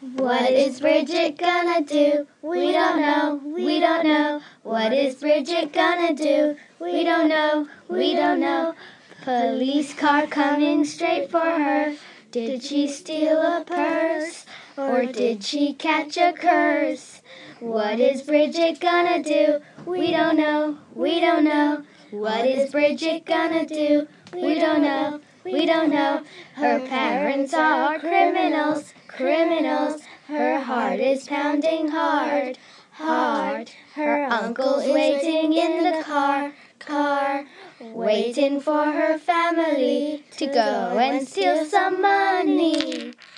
What is Bridget gonna do? We don't know, we don't know. What is Bridget gonna do? We don't know, we don't know. Police car coming straight for her. Did she steal a purse? Or did she catch a curse? What is Bridget gonna do? We don't know, we don't know. What is Bridget gonna do? We don't know, we don't know. Her parents are criminals, criminals. Her heart is pounding hard, hard. Her uncle's waiting in the car, waiting for her family to go and steal some money.